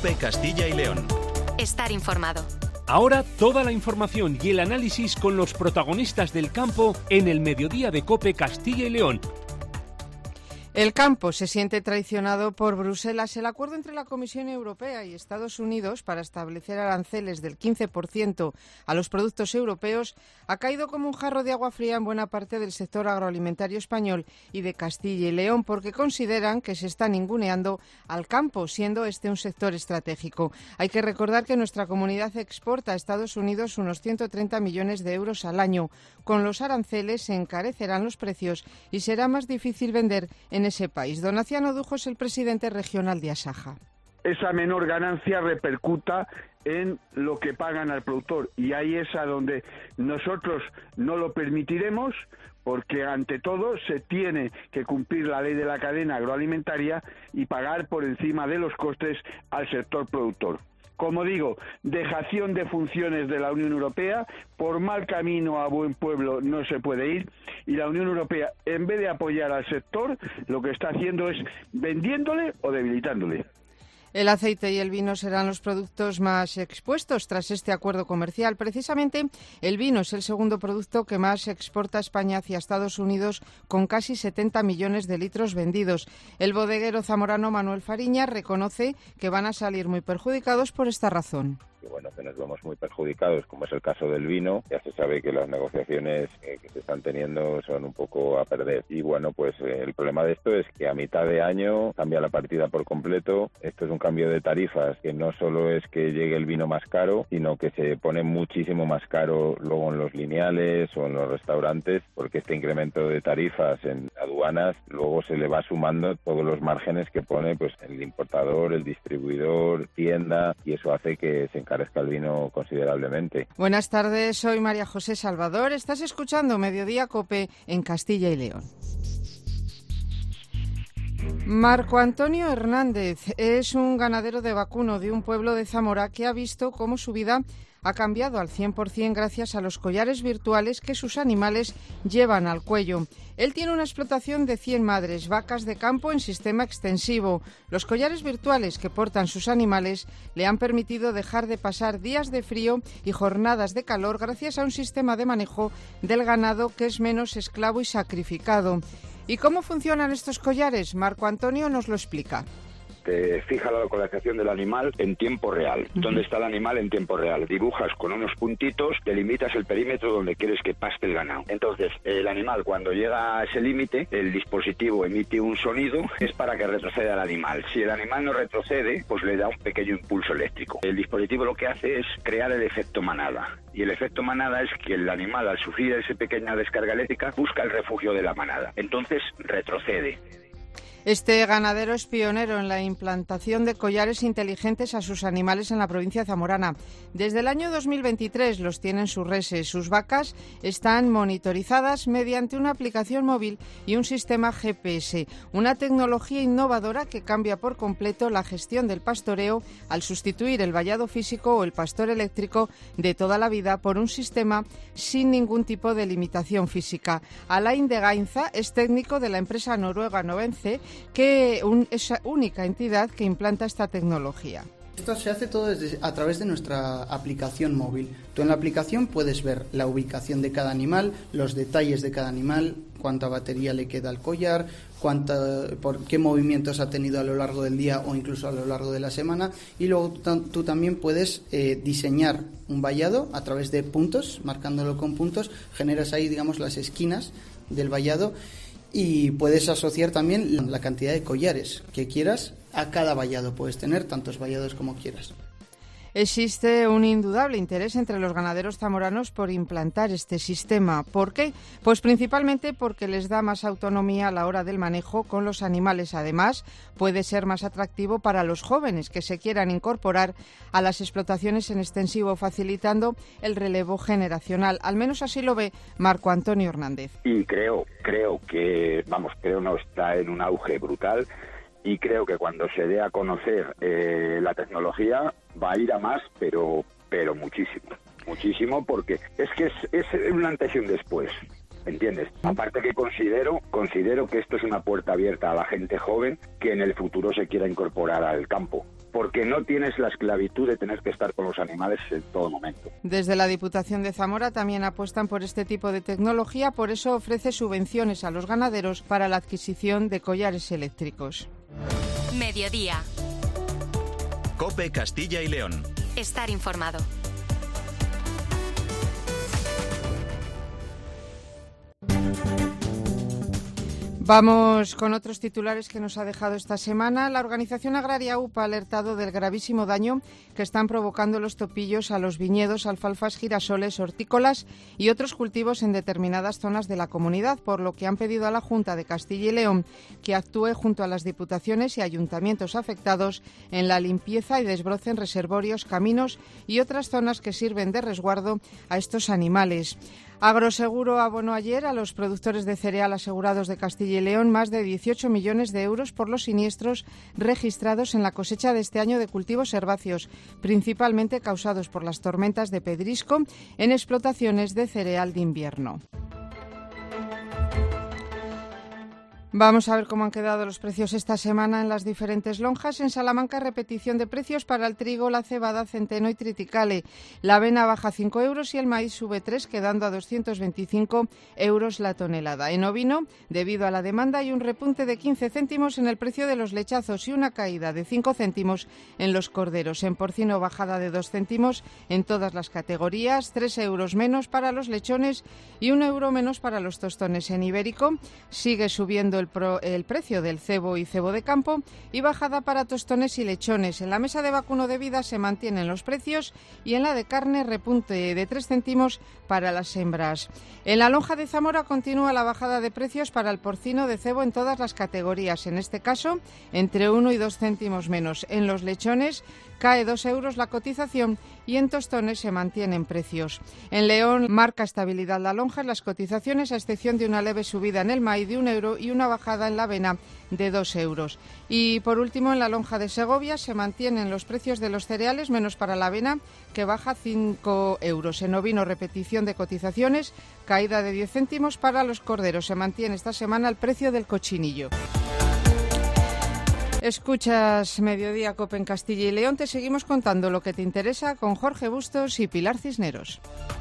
COPE Castilla y León. Estar informado. Ahora toda la información y el análisis con los protagonistas del campo en el mediodía de COPE Castilla y León. El campo se siente traicionado por Bruselas. El acuerdo entre la Comisión Europea y Estados Unidos para establecer aranceles del 15% a los productos europeos ha caído como un jarro de agua fría en buena parte del sector agroalimentario español y de Castilla y León, porque consideran que se está ninguneando al campo, siendo este un sector estratégico. Hay que recordar que nuestra comunidad exporta a Estados Unidos unos 130 millones de euros al año. Con los aranceles se encarecerán los precios y será más difícil vender en ese país. Donaciano Dujo es el presidente regional de Asaja. Esa menor ganancia repercuta en lo que pagan al productor, y ahí es a donde nosotros no lo permitiremos, porque ante todo se tiene que cumplir la ley de la cadena agroalimentaria y pagar por encima de los costes al sector productor. Como digo, dejación de funciones de la Unión Europea, por mal camino a buen pueblo no se puede ir, y la Unión Europea, en vez de apoyar al sector, lo que está haciendo es vendiéndole o debilitándole. El aceite y el vino serán los productos más expuestos tras este acuerdo comercial. Precisamente, el vino es el segundo producto que más exporta España hacia Estados Unidos, con casi 70 millones de litros vendidos. El bodeguero zamorano Manuel Fariña reconoce que van a salir muy perjudicados por esta razón. Y bueno, que nos vemos muy perjudicados, como es el caso del vino. Ya se sabe que las negociaciones que se están teniendo son un poco a perder. Y bueno, pues el problema de esto es que a mitad de año cambia la partida por completo. Esto es un cambio de tarifas que no solo es que llegue el vino más caro, sino que se pone muchísimo más caro luego en los lineales o en los restaurantes, porque este incremento de tarifas en aduanas luego se le va sumando todos los márgenes que pone pues el importador, el distribuidor, tienda, y eso hace que se encarezca el vino considerablemente. Buenas tardes, soy María José Salvador. Estás escuchando Mediodía COPE en Castilla y León. Marco Antonio Hernández es un ganadero de vacuno de un pueblo de Zamora que ha visto cómo su vida ha cambiado al 100% gracias a los collares virtuales que sus animales llevan al cuello. Él tiene una explotación de 100 madres, vacas de campo en sistema extensivo. Los collares virtuales que portan sus animales le han permitido dejar de pasar días de frío y jornadas de calor gracias a un sistema de manejo del ganado que es menos esclavo y sacrificado. ¿Y cómo funcionan estos collares? Marco Antonio nos lo explica. Te fija la localización del animal en tiempo real. ¿Dónde está el animal en tiempo real? Dibujas con unos puntitos, delimitas el perímetro donde quieres que paste el ganado. Entonces, el animal cuando llega a ese límite, el dispositivo emite un sonido, es para que retroceda el animal. Si el animal no retrocede, pues le da un pequeño impulso eléctrico. El dispositivo lo que hace es crear el efecto manada. Y el efecto manada es que el animal, al sufrir esa pequeña descarga eléctrica, busca el refugio de la manada. Entonces, retrocede. Este ganadero es pionero en la implantación de collares inteligentes a sus animales en la provincia zamorana. Desde el año 2023 los tienen sus reses. Sus vacas están monitorizadas mediante una aplicación móvil y un sistema GPS, una tecnología innovadora que cambia por completo la gestión del pastoreo al sustituir el vallado físico o el pastor eléctrico de toda la vida por un sistema sin ningún tipo de limitación física. Alain de Gainza es técnico de la empresa noruega Novence, que es la única entidad que implanta esta tecnología. Esto se hace todo a través de nuestra aplicación móvil. Tú en la aplicación puedes ver la ubicación de cada animal, los detalles de cada animal, cuánta batería le queda al collar, por qué movimientos ha tenido a lo largo del día o incluso a lo largo de la semana, y luego tú también puedes diseñar un vallado a través de puntos, marcándolo con puntos, generas ahí, digamos, las esquinas del vallado. Y puedes asociar también la cantidad de collares que quieras a cada vallado. Puedes tener tantos vallados como quieras. Existe un indudable interés entre los ganaderos zamoranos por implantar este sistema. ¿Por qué? Pues principalmente porque les da más autonomía a la hora del manejo con los animales. Además, puede ser más atractivo para los jóvenes que se quieran incorporar a las explotaciones en extensivo, facilitando el relevo generacional. Al menos así lo ve Marco Antonio Hernández. Y creo que, no, está en un auge brutal. Y creo que cuando se dé a conocer la tecnología va a ir a más, pero muchísimo, porque es un antes y un después, ¿entiendes? Aparte que considero que esto es una puerta abierta a la gente joven que en el futuro se quiera incorporar al campo. porque no tienes la esclavitud de tener que estar con los animales en todo momento. Desde la Diputación de Zamora también apuestan por este tipo de tecnología, por eso ofrece subvenciones a los ganaderos para la adquisición de collares eléctricos. Mediodía. COPE Castilla y León. Estar informado. Vamos con otros titulares que nos ha dejado esta semana. La organización agraria UPA ha alertado del gravísimo daño que están provocando los topillos a los viñedos, alfalfas, girasoles, hortícolas y otros cultivos en determinadas zonas de la comunidad, por lo que han pedido a la Junta de Castilla y León que actúe junto a las diputaciones y ayuntamientos afectados en la limpieza y desbroce en reservorios, caminos y otras zonas que sirven de resguardo a estos animales. Agroseguro abonó ayer a los productores de cereal asegurados de Castilla y León más de 18 millones de euros por los siniestros registrados en la cosecha de este año de cultivos herbáceos, principalmente causados por las tormentas de pedrisco en explotaciones de cereal de invierno. Vamos a ver cómo han quedado los precios esta semana en las diferentes lonjas. En Salamanca, repetición de precios para el trigo, la cebada, centeno y triticale. La avena baja 5 euros y el maíz sube 3, quedando a 225 euros la tonelada. En ovino, debido a la demanda, hay un repunte de 15 céntimos en el precio de los lechazos y una caída de 5 céntimos en los corderos. En porcino, bajada de 2 céntimos en todas las categorías, 3 euros menos para los lechones y 1 euro menos para los tostones. En ibérico, sigue subiendo el precio del cebo y cebo de campo y bajada para tostones y lechones. En la mesa de vacuno de vida se mantienen los precios y en la de carne repunte de 3 céntimos para las hembras. En la lonja de Zamora continúa la bajada de precios para el porcino de cebo en todas las categorías, en este caso entre 1 y 2 céntimos menos. En los lechones cae 2 euros la cotización y en tostones se mantienen precios. En León marca estabilidad la lonja en las cotizaciones, a excepción de una leve subida en el maíz de 1 euro y una bajada en la avena de 2 euros. Y por último, en la lonja de Segovia se mantienen los precios de los cereales, menos para la avena, que baja 5 euros. En ovino, repetición de cotizaciones, caída de 10 céntimos para los corderos. Se mantiene esta semana el precio del cochinillo. Escuchas Mediodía COPE en Castilla y León. Te seguimos contando lo que te interesa con Jorge Bustos y Pilar Cisneros.